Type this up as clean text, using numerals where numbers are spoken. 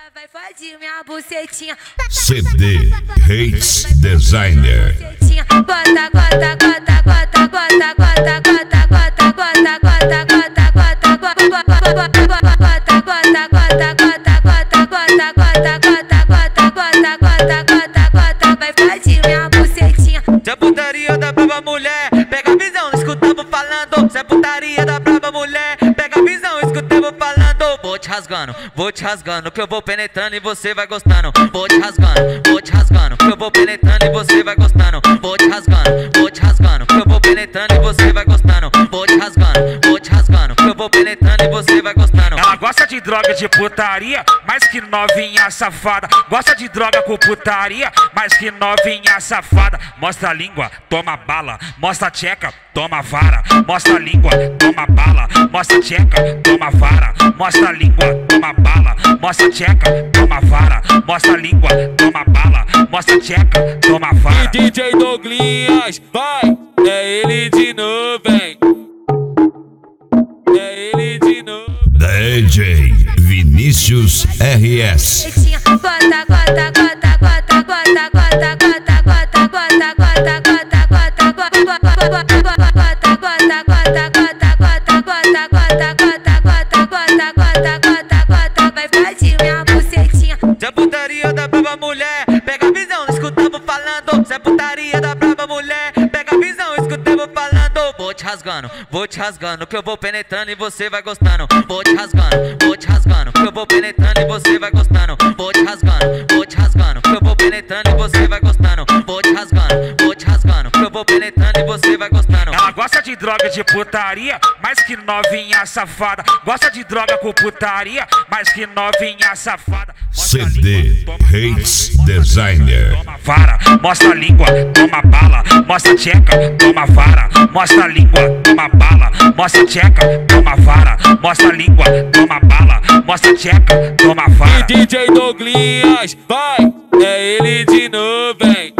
Vai fode minha bucetinha. CD Hates Designer. Gota, gota, gota, gota, gota, gota, gota, gota, gota, gota, gota, gota, gota, vai fode minha bucetinha. Se a putaria da brava mulher, pega a visão, escutamos falando. Se a putaria da brava mulher, pega a visão, escutamos falando. Vou te rasgando, que eu vou penetrando e você vai gostando. Vou te rasgando, que eu vou penetrando e você vai gostando. Vou te rasgando, que eu vou penetrando e você vai gostando. Vou te rasgando, que eu vou penetrando e você vai gostando. Ela gosta de droga de putaria, mais que novinha safada. Gosta de droga com putaria, mais que novinha safada. Mostra a língua, toma bala. Mostra a tcheca, toma vara. Mostra a língua, toma bala. Mostra a tcheca, toma vara. Mostra a língua, toma bala. Mostra a tcheca, toma vara. Mostra a língua, toma bala. Mostra a tcheca, toma vara. E DJ Douglinhas, vai! É ele de novo, hein? É ele de novo. DJ Vinícius RS. Gota, gota, gota, gota, gota, gota, gota, gota, gota, gota, gota, gota, vai fode minha bucetinha. Se a putaria da brava mulher, pega a visão, escutamos falando. Se a putaria da brava mulher, pega a visão, escutamos falando. Vou te rasgando, que eu vou penetrando e você vai gostando. Vou te rasgando, que eu vou penetrando e você vai gostando. Vou te rasgando, que eu vou penetrando e você vai gostando. Vou te rasgando, que eu vou penetrando e você vai gostando. Ela gosta de droga de putaria, mais que novinha safada. Gosta de droga com putaria, mais que novinha safada. CD Hates Designer. Toma vara, mostra a língua, toma bala. Mostra a tcheca, toma vara. Mostra a língua, toma bala. Mostra a tcheca, toma vara. Mostra a língua, toma bala. Mostra a tcheca, toma vara. E DJ Douglinhas, vai! É ele de novo, hein?